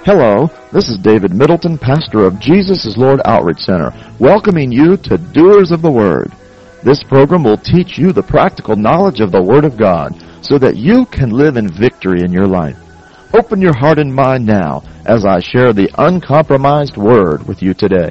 Hello, this is David Middleton, pastor of Jesus is Lord Outreach Center, welcoming you to Doers of the Word. This program will teach you the practical knowledge of the Word of God so that you can live in victory in your life. Open your heart and mind now as I share the uncompromised Word with you today.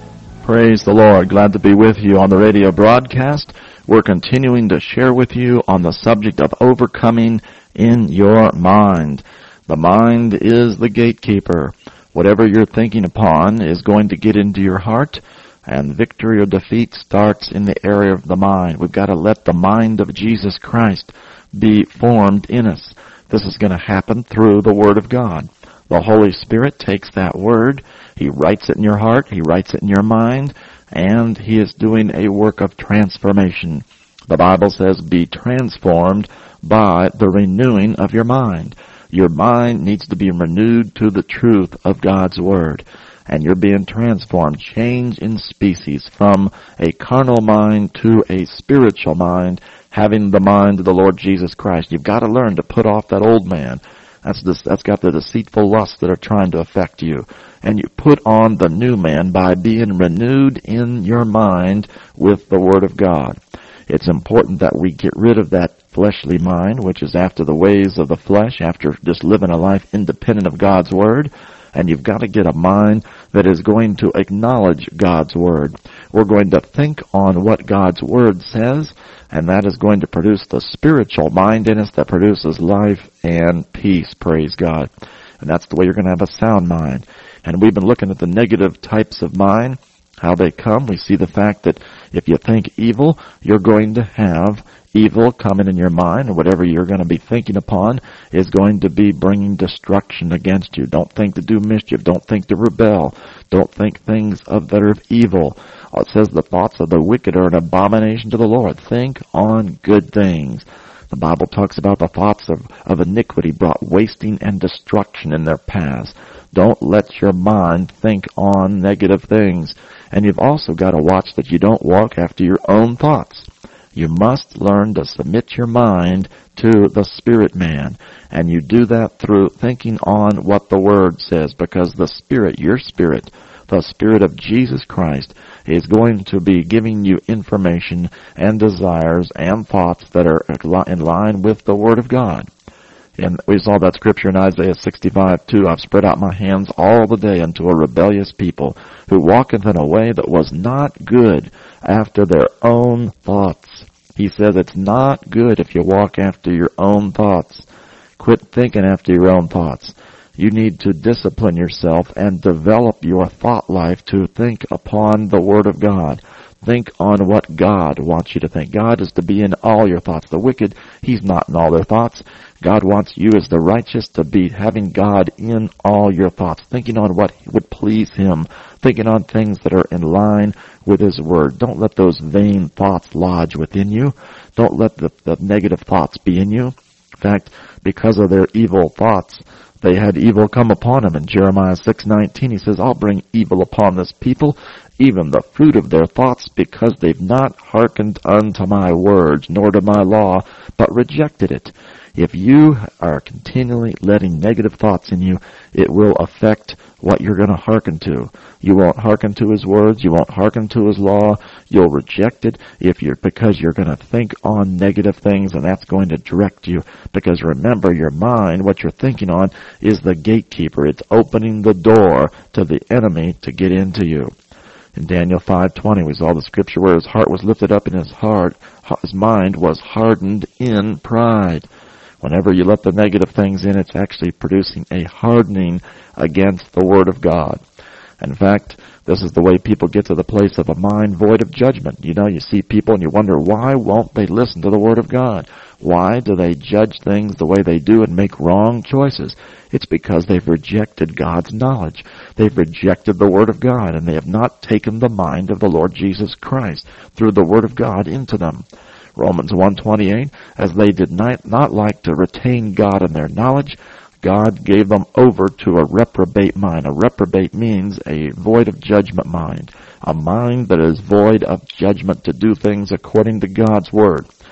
Praise the Lord. Glad to be with you on the radio broadcast. We're continuing to share with you on the subject of overcoming in your mind. The mind is the gatekeeper. Whatever you're thinking upon is going to get into your heart, and victory or defeat starts in the area of the mind. We've got to let the mind of Jesus Christ be formed in us. This is going to happen through the Word of God. The Holy Spirit takes that Word, He writes it in your heart, He writes it in your mind, and He is doing a work of transformation. The Bible says, be transformed by the renewing of your mind. Your mind needs to be renewed to the truth of God's Word. And you're being transformed, change in species, from a carnal mind to a spiritual mind, having the mind of the Lord Jesus Christ. You've got to learn to put off that old man. That's got the deceitful lusts that are trying to affect you. And you put on the new man by being renewed in your mind with the Word of God. It's important that we get rid of that fleshly mind, which is after the ways of the flesh, after just living a life independent of God's Word. And you've got to get a mind that is going to acknowledge God's Word. We're going to think on what God's Word says, and that is going to produce the spiritual mind in us that produces life and peace, praise God. And that's the way you're going to have a sound mind. And we've been looking at the negative types of mind, how they come. We see the fact that if you think evil, you're going to have evil coming in your mind, and whatever you're going to be thinking upon is going to be bringing destruction against you. Don't think to do mischief. Don't think to rebel. Don't think things that are of evil. It says the thoughts of the wicked are an abomination to the Lord. Think on good things. The Bible talks about the thoughts of iniquity brought wasting and destruction in their paths. Don't let your mind think on negative things. And you've also got to watch that you don't walk after your own thoughts. You must learn to submit your mind to the spirit man. And you do that through thinking on what the Word says, because the Spirit, your Spirit, the Spirit of Jesus Christ, is going to be giving you information and desires and thoughts that are in line with the Word of God. And we saw that scripture in Isaiah 65:2. I've spread out my hands all the day unto a rebellious people, who walketh in a way that was not good after their own thoughts. He says it's not good if you walk after your own thoughts. Quit thinking after your own thoughts. You need to discipline yourself and develop your thought life to think upon the Word of God. Think on what God wants you to think. God is to be in all your thoughts. The wicked, He's not in all their thoughts. God wants you as the righteous to be having God in all your thoughts, thinking on what would please Him, thinking on things that are in line with His Word. Don't let those vain thoughts lodge within you. Don't let the negative thoughts be in you. In fact, because of their evil thoughts, they had evil come upon them. In Jeremiah 6:19, He says, I'll bring evil upon this people, even the fruit of their thoughts, because they've not hearkened unto my words, nor to my law, but rejected it. If you are continually letting negative thoughts in you, it will affect what you're going to hearken to. You won't hearken to His words. You won't hearken to His law. You'll reject it because you're going to think on negative things, and that's going to direct you. Because remember, your mind, what you're thinking on, is the gatekeeper. It's opening the door to the enemy to get into you. In Daniel 5:20, we saw the scripture where his heart was lifted up, and his mind was hardened in pride. Whenever you let the negative things in, it's actually producing a hardening against the Word of God. In fact, this is the way people get to the place of a mind void of judgment. You know, you see people and you wonder, why won't they listen to the Word of God? Why do they judge things the way they do and make wrong choices? It's because they've rejected God's knowledge. They've rejected the Word of God, and they have not taken the mind of the Lord Jesus Christ through the Word of God into them. Romans 1:28, as they did not like to retain God in their knowledge, God gave them over to a reprobate mind. A reprobate means a void of judgment mind. A mind that is void of judgment to do things according to God's Word.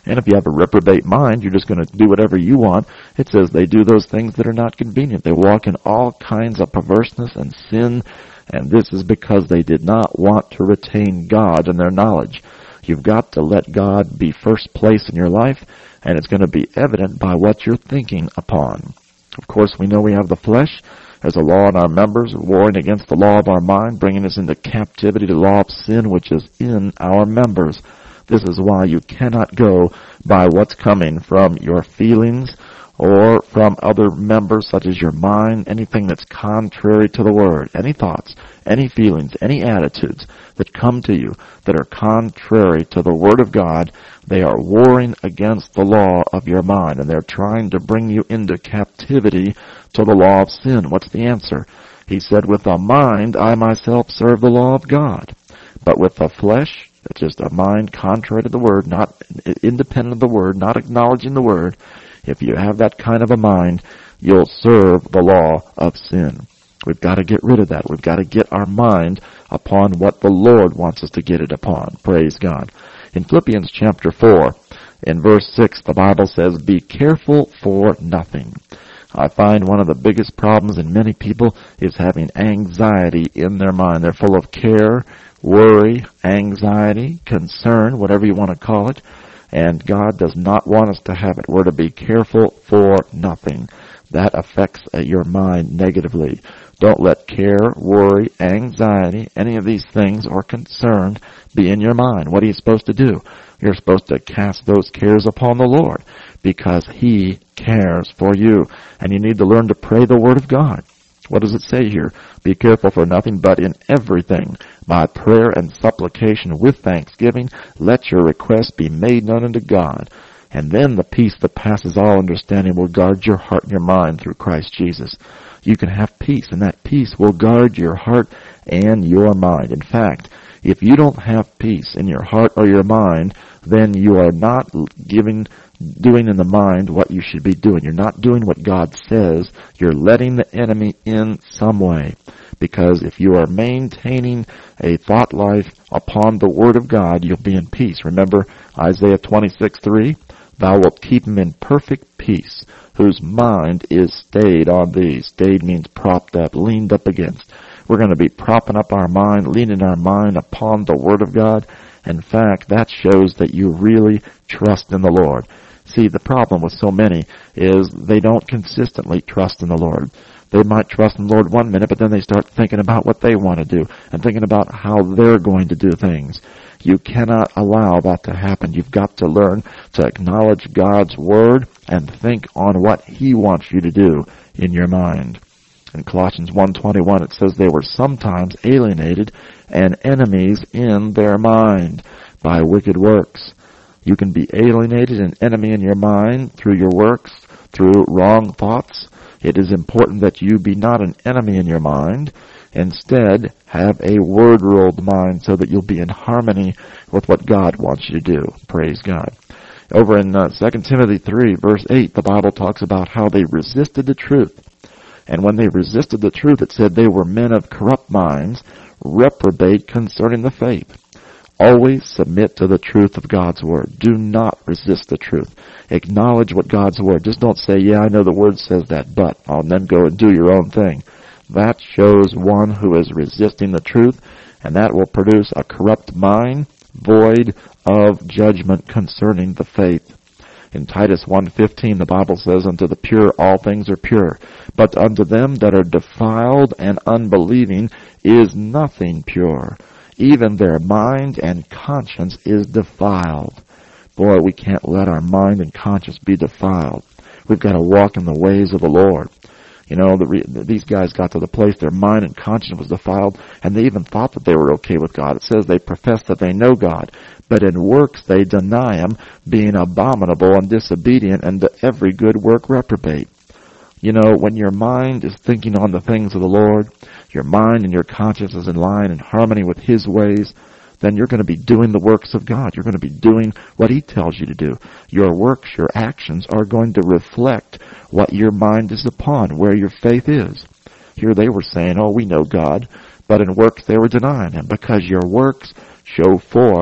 And if you have a reprobate mind, you're just going to do whatever you want. It says they do those things that are not convenient. They walk in all kinds of perverseness and sin, and this is because they did not want to retain God in their knowledge. You've got to let God be first place in your life, and it's going to be evident by what you're thinking upon. Of course, we know we have the flesh. There's a law in our members warring against the law of our mind, bringing us into captivity to the law of sin, which is in our members. This is why you cannot go by what's coming from your feelings or from other members such as your mind, anything that's contrary to the Word, any thoughts, any feelings, any attitudes that come to you that are contrary to the Word of God. They are warring against the law of your mind, and they're trying to bring you into captivity to the law of sin. What's the answer? He said, with the mind I myself serve the law of God, but with the flesh, it's just a mind contrary to the Word, not independent of the Word, not acknowledging the Word. If you have that kind of a mind, you'll serve the law of sin. We've got to get rid of that. We've got to get our mind upon what the Lord wants us to get it upon. Praise God. In Philippians chapter 4, in verse 6, the Bible says, be careful for nothing. I find one of the biggest problems in many people is having anxiety in their mind. They're full of care, worry, anxiety, concern, whatever you want to call it. And God does not want us to have it. We're to be careful for nothing. That affects your mind negatively. Don't let care, worry, anxiety, any of these things or concern be in your mind. What are you supposed to do? You're supposed to cast those cares upon the Lord because He cares for you. And you need to learn to pray the Word of God. What does it say here? Be careful for nothing, but in everything, by prayer and supplication with thanksgiving, let your requests be made known unto God. And then the peace that passes all understanding will guard your heart and your mind through Christ Jesus. You can have peace, and that peace will guard your heart and your mind. In fact, if you don't have peace in your heart or your mind, then you are not doing in the mind what you should be doing. You're not doing what God says. You're letting the enemy in some way. Because if you are maintaining a thought life upon the Word of God, you'll be in peace. Remember Isaiah 26:3? Thou wilt keep him in perfect peace, whose mind is stayed on thee. Stayed means propped up, leaned up against. We're going to be propping up our mind, leaning our mind upon the Word of God. In fact, that shows that you really trust in the Lord. See, the problem with so many is they don't consistently trust in the Lord. They might trust in the Lord 1 minute, but then they start thinking about what they want to do and thinking about how they're going to do things. You cannot allow that to happen. You've got to learn to acknowledge God's Word and think on what He wants you to do in your mind. In Colossians 1:21, it says they were sometimes alienated and enemies in their mind by wicked works. You can be alienated and enemy in your mind through your works, through wrong thoughts. It is important that you be not an enemy in your mind. Instead, have a word-ruled mind so that you'll be in harmony with what God wants you to do. Praise God. Over in 2 Timothy 3, verse 8, the Bible talks about how they resisted the truth. And when they resisted the truth, it said they were men of corrupt minds, reprobate concerning the faith. Always submit to the truth of God's Word. Do not resist the truth. Acknowledge what God's Word. Just don't say, yeah, I know the Word says that, but I'll then go and do your own thing. That shows one who is resisting the truth, and that will produce a corrupt mind, void of judgment concerning the faith. In Titus 1:15, the Bible says, unto the pure all things are pure, but unto them that are defiled and unbelieving is nothing pure. Even their mind and conscience is defiled. Boy, we can't let our mind and conscience be defiled. We've got to walk in the ways of the Lord. You know, these guys got to the place their mind and conscience was defiled, and they even thought that they were okay with God. It says they profess that they know God, but in works they deny Him, being abominable and disobedient, and to every good work reprobate. You know, when your mind is thinking on the things of the Lord, your mind and your conscience is in line and harmony with His ways, then you're going to be doing the works of God. You're going to be doing what He tells you to do. Your works, your actions are going to reflect what your mind is upon, where your faith is. Here they were saying, oh, we know God, but in works they were denying Him, because your works show forth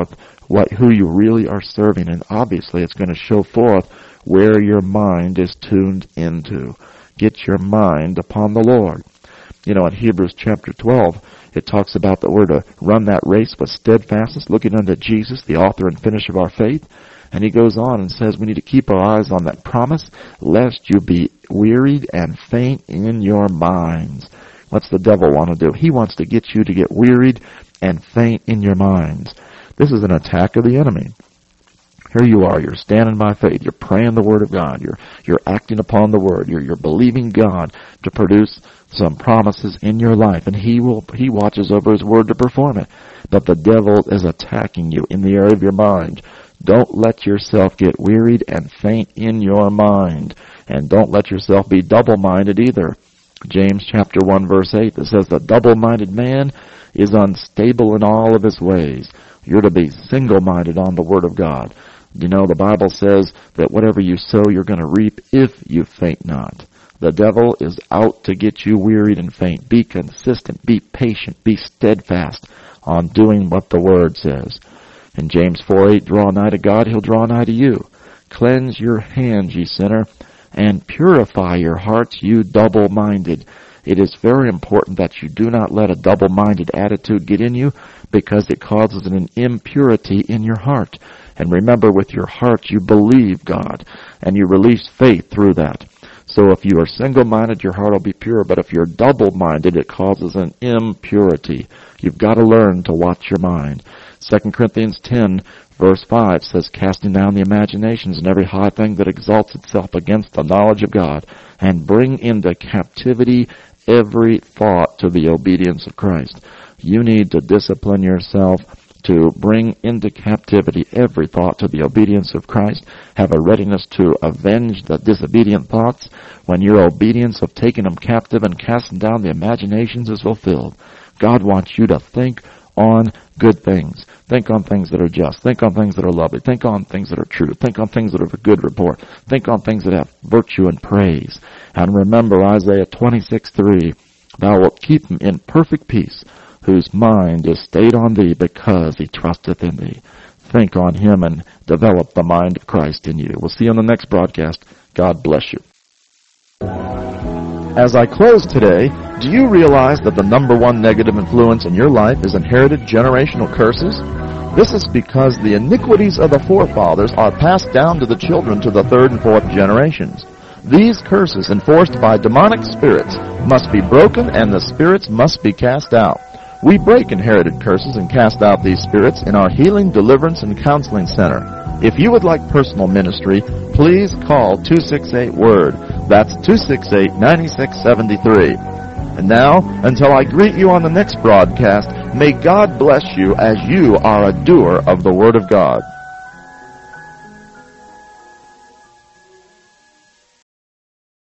who you really are serving, and obviously it's going to show forth where your mind is tuned into. Get your mind upon the Lord. You know, in Hebrews chapter 12, it talks about that we're to run that race with steadfastness, looking unto Jesus, the author and finisher of our faith. And he goes on and says we need to keep our eyes on that promise, lest you be wearied and faint in your minds. What's the devil want to do? He wants to get you to get wearied and faint in your minds. This is an attack of the enemy. Here you are, you're standing by faith, you're praying the Word of God, you're acting upon the Word, you're believing God to produce some promises in your life, and He watches over His Word to perform it. But the devil is attacking you in the area of your mind. Don't let yourself get wearied and faint in your mind. And don't let yourself be double-minded either. James chapter 1 verse 8, it says the double-minded man is unstable in all of his ways. You're to be single-minded on the Word of God. You know, the Bible says that whatever you sow, you're going to reap if you faint not. The devil is out to get you wearied and faint. Be consistent, be patient, be steadfast on doing what the Word says. In James 4:8, draw nigh to God, He'll draw nigh to you. Cleanse your hands, ye sinner, and purify your hearts, you double-minded. It is very important that you do not let a double-minded attitude get in you, because it causes an impurity in your heart. And remember, with your heart you believe God, and you release faith through that. So if you are single-minded, your heart will be pure, but if you're double-minded, it causes an impurity. You've got to learn to watch your mind. 2 Corinthians 10 verse 5 says, casting down the imaginations and every high thing that exalts itself against the knowledge of God, and bring into captivity every thought to the obedience of Christ. You need to discipline yourself to bring into captivity every thought to the obedience of Christ. Have a readiness to avenge the disobedient thoughts when your obedience of taking them captive and casting down the imaginations is fulfilled. God wants you to think on good things. Think on things that are just. Think on things that are lovely. Think on things that are true. Think on things that are of a good report. Think on things that have virtue and praise. And remember Isaiah 26:3, thou wilt keep him in perfect peace, whose mind is stayed on thee, because he trusteth in thee. Think on him and develop the mind of Christ in you. We'll see you on the next broadcast. God bless you. As I close today, do you realize that the number one negative influence in your life is inherited generational curses? This is because the iniquities of the forefathers are passed down to the children to the third and fourth generations. These curses, enforced by demonic spirits, must be broken, and the spirits must be cast out. We break inherited curses and cast out these spirits in our Healing, Deliverance, and Counseling Center. If you would like personal ministry, please call 268-WORD. That's 268-9673. And now, until I greet you on the next broadcast, may God bless you as you are a doer of the Word of God.